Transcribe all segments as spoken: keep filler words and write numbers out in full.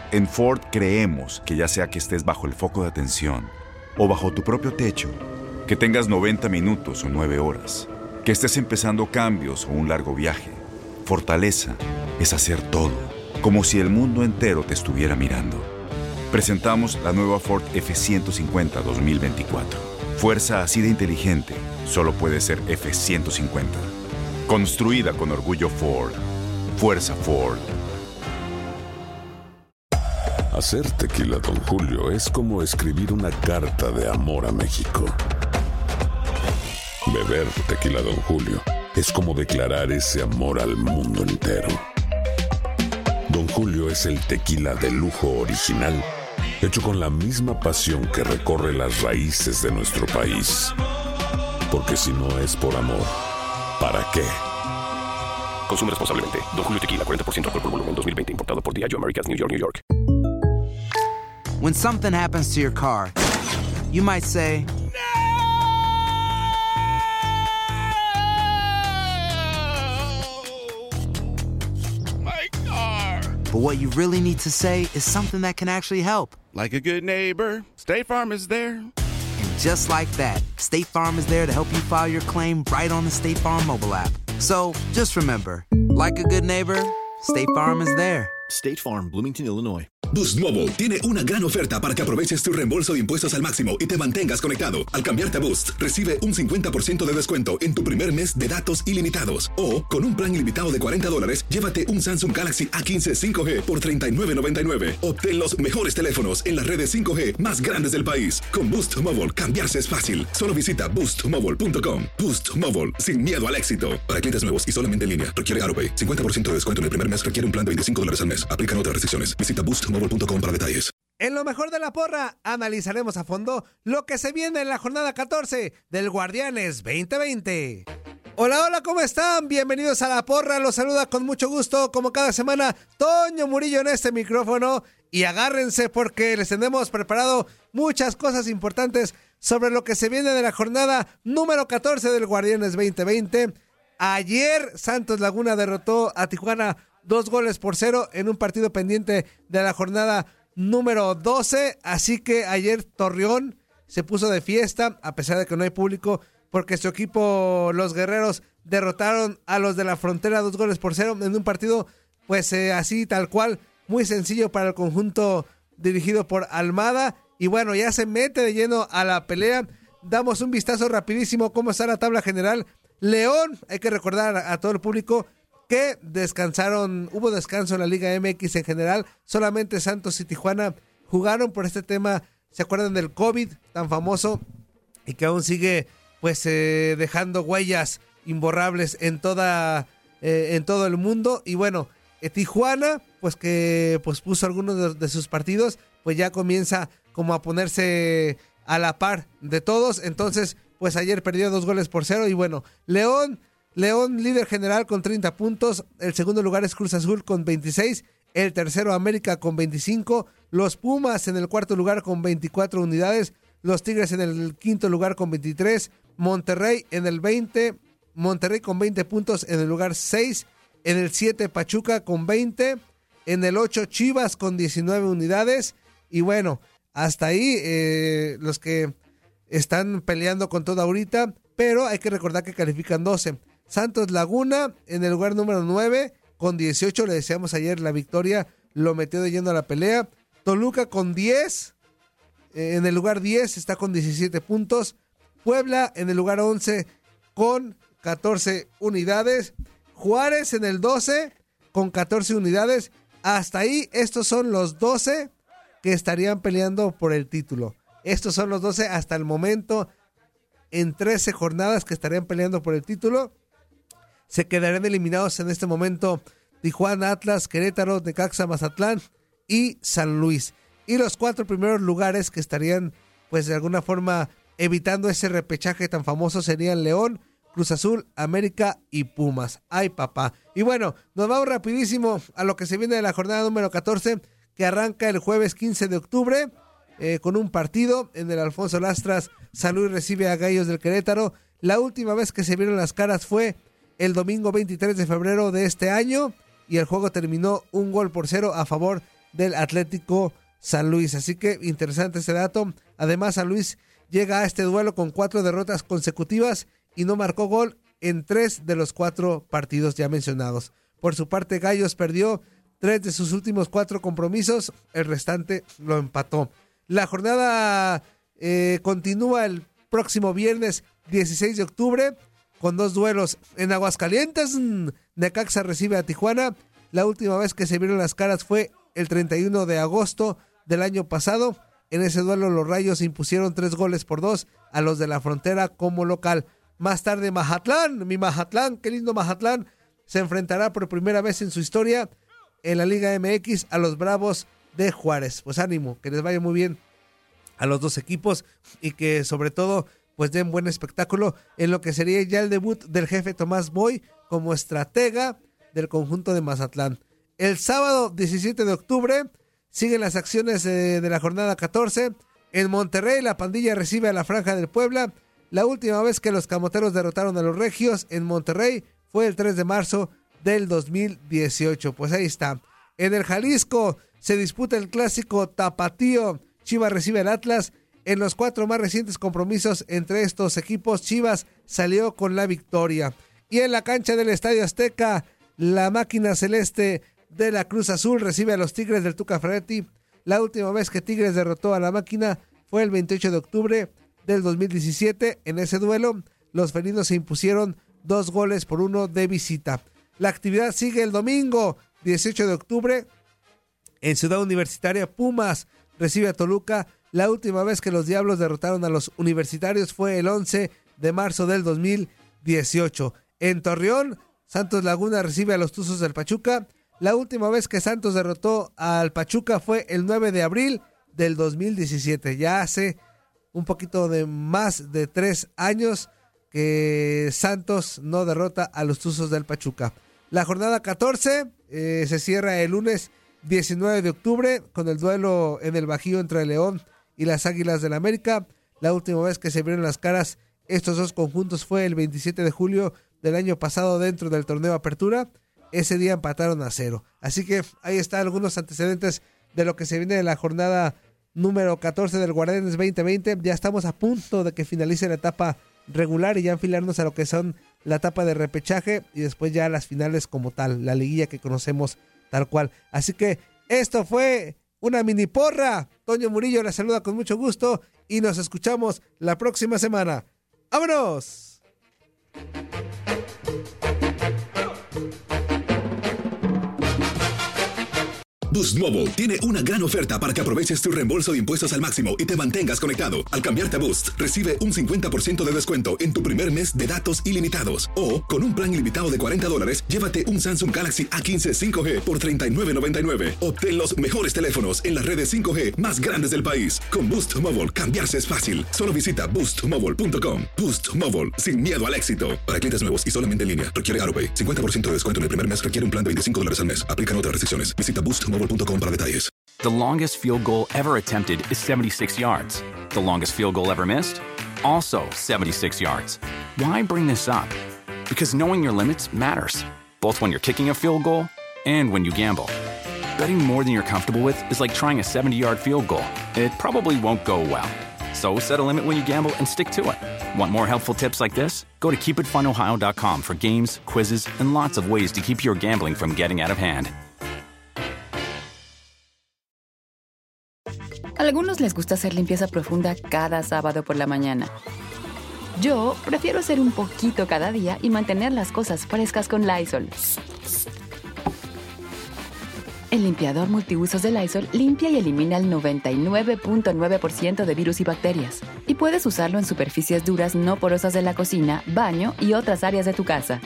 En Ford creemos que ya sea que estés bajo el foco de atención o bajo tu propio techo, que tengas noventa minutos o nueve horas, que estés empezando cambios o un largo viaje, fortaleza es hacer todo, como si el mundo entero te estuviera mirando. Presentamos la nueva Ford F ciento cincuenta dos mil veinticuatro. Fuerza así de inteligente solo puede ser F ciento cincuenta. Construida con orgullo Ford. Fuerza Ford. Hacer tequila Don Julio es como escribir una carta de amor a México. Beber tequila Don Julio es como declarar ese amor al mundo entero. Don Julio es el tequila de lujo original, hecho con la misma pasión que recorre las raíces de nuestro país. Porque si no es por amor, ¿para qué? Consume responsablemente. Don Julio Tequila, cuarenta por ciento alcohol por volumen, dos mil veinte. Importado por Diageo Americas, New York, New York. When something happens to your car, you might say, My car. but what you really need to say is something that can actually help. Like a good neighbor, State Farm is there. And just like that, State Farm is there to help you file your claim right on the State Farm mobile app. So just remember, like a good neighbor, State Farm is there. State Farm, Bloomington, Illinois. Boost Mobile tiene una gran oferta para que aproveches tu reembolso de impuestos al máximo y te mantengas conectado. Al cambiarte a Boost, recibe un cincuenta por ciento de descuento en tu primer mes de datos ilimitados. O, con un plan ilimitado de cuarenta dólares, llévate un Samsung Galaxy A quince cinco G por treinta y nueve noventa y nueve. Obtén los mejores teléfonos en las redes cinco G más grandes del país. Con Boost Mobile, cambiarse es fácil. Solo visita boost mobile punto com. Boost Mobile, sin miedo al éxito. Para clientes nuevos y solamente en línea, requiere AutoPay. cincuenta por ciento de descuento en el primer mes requiere un plan de veinticinco dólares al mes. Aplican otras restricciones. Visita boost mobile punto com para detalles. En lo mejor de la porra, analizaremos a fondo lo que se viene en la jornada catorce del Guardianes veinte veinte. Hola, hola, ¿cómo están? Bienvenidos a la porra, los saluda con mucho gusto, como cada semana, Toño Murillo en este micrófono. Y agárrense porque les tenemos preparado muchas cosas importantes sobre lo que se viene de la jornada número catorce del Guardianes veinte veinte. Ayer Santos Laguna derrotó a Tijuana dos goles por cero en un partido pendiente de la jornada número doce, así que ayer Torreón se puso de fiesta, a pesar de que no hay público, porque su equipo, los Guerreros, derrotaron a los de la Frontera dos goles por cero en un partido, pues eh, así tal cual, muy sencillo para el conjunto dirigido por Almada, y bueno, ya se mete de lleno a la pelea. Damos un vistazo rapidísimo cómo está la tabla general. León, hay que recordar a, a todo el público que descansaron, hubo descanso en la Liga M X en general, solamente Santos y Tijuana jugaron por este tema, ¿se acuerdan del COVID tan famoso? Y que aún sigue pues eh, dejando huellas imborrables en toda eh, en todo el mundo. Y bueno, eh, Tijuana, pues que pues puso algunos de, de sus partidos, pues ya comienza como a ponerse a la par de todos, entonces pues ayer perdió dos goles por cero. Y bueno, León León, líder general con treinta puntos, el segundo lugar es Cruz Azul con veintiséis, el tercero América con veinticinco, los Pumas en el cuarto lugar con veinticuatro unidades, los Tigres en el quinto lugar con veintitrés, Monterrey en el veinte, Monterrey con veinte puntos en el lugar seis, en el siete Pachuca con veinte, en el ocho Chivas con diecinueve unidades, y bueno, hasta ahí eh, los que están peleando con todo ahorita, pero hay que recordar que califican doce. Santos Laguna en el lugar número nueve con dieciocho, le deseamos ayer la victoria, lo metió de lleno a la pelea. Toluca con diez, eh, en el lugar diez está con diecisiete puntos. Puebla en el lugar once con catorce unidades. Juárez en el doce con catorce unidades. Hasta ahí estos son los doce que estarían peleando por el título. Estos son los doce hasta el momento en trece jornadas que estarían peleando por el título. Se quedarán eliminados en este momento Tijuana, Atlas, Querétaro, Necaxa, Mazatlán y San Luis. Y los cuatro primeros lugares que estarían, pues de alguna forma, evitando ese repechaje tan famoso serían León, Cruz Azul, América y Pumas. ¡Ay, papá! Y bueno, nos vamos rapidísimo a lo que se viene de la jornada número catorce, que arranca el jueves quince de octubre, eh, con un partido en el Alfonso Lastras. San Luis recibe a Gallos del Querétaro. La última vez que se vieron las caras fue el domingo veintitrés de febrero de este año, y el juego terminó un gol por cero a favor del Atlético San Luis. Así que interesante ese dato. Además, San Luis llega a este duelo con cuatro derrotas consecutivas y no marcó gol en tres de los cuatro partidos ya mencionados. Por su parte, Gallos perdió tres de sus últimos cuatro compromisos, el restante lo empató. La jornada eh, continúa el próximo viernes dieciséis de octubre con dos duelos en Aguascalientes. Necaxa recibe a Tijuana. La última vez que se vieron las caras fue el treinta y uno de agosto del año pasado. En ese duelo los Rayos impusieron tres goles por dos a los de la Frontera como local. Más tarde Mazatlán, mi Mazatlán, qué lindo Mazatlán, se enfrentará por primera vez en su historia en la Liga M X a los Bravos de Juárez. Pues ánimo, que les vaya muy bien a los dos equipos y que sobre todo pues den buen espectáculo en lo que sería ya el debut del jefe Tomás Boy como estratega del conjunto de Mazatlán. El sábado diecisiete de octubre siguen las acciones de, de la jornada catorce. En Monterrey la pandilla recibe a la Franja del Puebla. La última vez que los camoteros derrotaron a los regios en Monterrey fue el tres de marzo del dos mil dieciocho. Pues ahí está. En el Jalisco se disputa el clásico tapatío. Chivas recibe al Atlas. En los cuatro más recientes compromisos entre estos equipos, Chivas salió con la victoria. Y en la cancha del Estadio Azteca, la máquina celeste de la Cruz Azul recibe a los Tigres del Tuca Ferretti. La última vez que Tigres derrotó a la máquina fue el veintiocho de octubre del dos mil diecisiete. En ese duelo, los felinos se impusieron dos goles por uno de visita. La actividad sigue el domingo, dieciocho de octubre. En Ciudad Universitaria, Pumas recibe a Toluca. La última vez que los Diablos derrotaron a los universitarios fue el once de marzo del dos mil dieciocho. En Torreón, Santos Laguna recibe a los Tuzos del Pachuca. La última vez que Santos derrotó al Pachuca fue el nueve de abril del dos mil diecisiete. Ya hace un poquito de más de tres años que Santos no derrota a los Tuzos del Pachuca. La jornada catorce eh, se cierra el lunes diecinueve de octubre con el duelo en el Bajío entre el León y las Águilas del América. La última vez que se vieron las caras estos dos conjuntos fue el veintisiete de julio del año pasado dentro del torneo Apertura. Ese día empataron a cero. Así que ahí están algunos antecedentes de lo que se viene de la jornada número catorce del Guardianes veinte veinte. Ya estamos a punto de que finalice la etapa regular y ya enfilarnos a lo que son la etapa de repechaje y después ya las finales como tal, la liguilla que conocemos tal cual. Así que esto fue una mini porra. Toño Murillo les saluda con mucho gusto y nos escuchamos la próxima semana. ¡Vámonos! Boost Mobile tiene una gran oferta para que aproveches tu reembolso de impuestos al máximo y te mantengas conectado. Al cambiarte a Boost, recibe un cincuenta por ciento de descuento en tu primer mes de datos ilimitados. O, con un plan ilimitado de cuarenta dólares, llévate un Samsung Galaxy A quince cinco G por treinta y nueve noventa y nueve. Obtén los mejores teléfonos en las redes cinco G más grandes del país. Con Boost Mobile, cambiarse es fácil. Solo visita boost mobile punto com. Boost Mobile, sin miedo al éxito. Para clientes nuevos y solamente en línea, requiere AutoPay. cincuenta por ciento de descuento en el primer mes requiere un plan de veinticinco dólares al mes. Aplican otras restricciones. Visita boost mobile punto com para detalles. The longest field goal ever attempted is seventy-six yards. The longest field goal ever missed? Also seventy-six yards. Why bring this up? Because knowing your limits matters, both when you're kicking a field goal and when you gamble. Betting more than you're comfortable with is like trying a seventy-yard field goal. It probably won't go well. So set a limit when you gamble and stick to it. Want more helpful tips like this? Go to keep it fun ohio dot com for games, quizzes, and lots of ways to keep your gambling from getting out of hand. A algunos les gusta hacer limpieza profunda cada sábado por la mañana. Yo prefiero hacer un poquito cada día y mantener las cosas frescas con Lysol. El limpiador multiusos de Lysol limpia y elimina el noventa y nueve punto nueve por ciento de virus y bacterias. Y puedes usarlo en superficies duras no porosas de la cocina, baño y otras áreas de tu casa.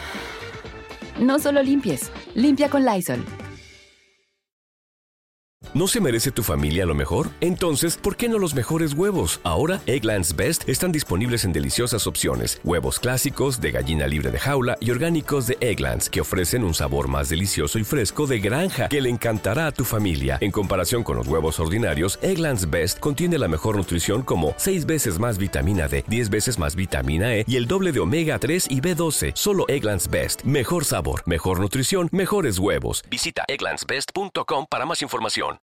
No solo limpies, limpia con Lysol. ¿No se merece tu familia lo mejor? Entonces, ¿por qué no los mejores huevos? Ahora, Eggland's Best están disponibles en deliciosas opciones. Huevos clásicos, de gallina libre de jaula y orgánicos de Eggland's, que ofrecen un sabor más delicioso y fresco de granja que le encantará a tu familia. En comparación con los huevos ordinarios, Eggland's Best contiene la mejor nutrición como seis veces más vitamina D, diez veces más vitamina E y el doble de omega tres y B doce. Solo Eggland's Best. Mejor sabor, mejor nutrición, mejores huevos. Visita egglands best punto com para más información.